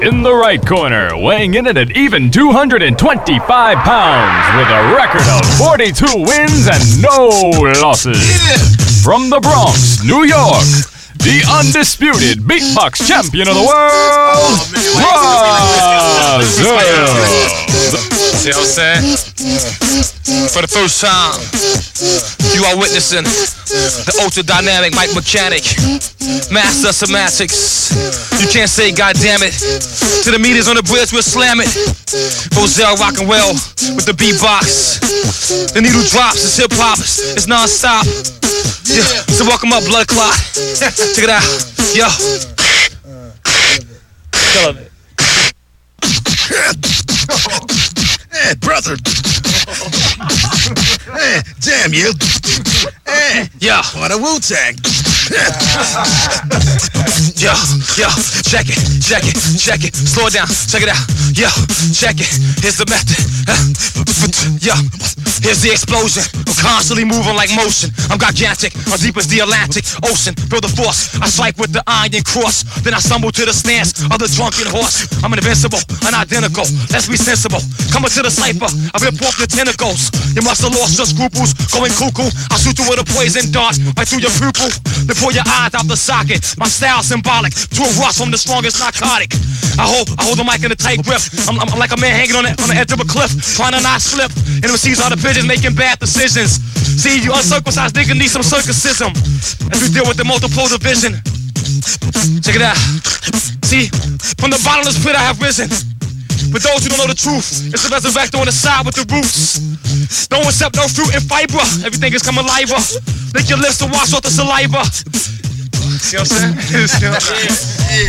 In the right corner, weighing in at an even 225 pounds with a record of 42 wins and no losses. From the Bronx, New York, the undisputed beatbox champion of the world, Brazil. See what I'm saying? For the first time, you are witnessing the ultra dynamic Mike Mechanic, master of semantics. You can't say goddamn it. To the meters on the bridge, we'll slam it. Roselle rockin' well with the beatbox. The needle drops, it's hip hop, it's non-stop. Yeah, so welcome up, blood clot. Check it out, yo. Killing it. Hey, brother. Hey, damn you. Hey, yeah. What a Wu-Tang. Yo, check it, slow it down, check it out, yo, check it, here's the method, yo, here's the explosion, I'm constantly moving like motion, I'm gigantic, I'm deep as the Atlantic Ocean, build a force, I strike with the iron cross, then I stumble to the stance of the drunken horse, I'm invincible, unidentical, let's be sensible, coming to the cipher, I rip off the tentacles, you must have lost your scruples, going cuckoo, I shoot you with a poison dart, right through your pupil, then pull your eyes out the socket, my style symbolic, to a rush from the strongest narcotic. I hold the mic in a tight grip. I'm like a man hanging on the edge of a cliff, trying to not slip. And MCs are the pigeons making bad decisions. See, you uncircumcised nigga need some circumcision as we deal with the multiple division. Check it out. See, from the bottomless pit I have risen. For those who don't know the truth, it's a resurrector on the side with the roots. Don't accept no fruit and fiber. Everything is coming live. Lick your lips to wash off the saliva. You know what I'm saying?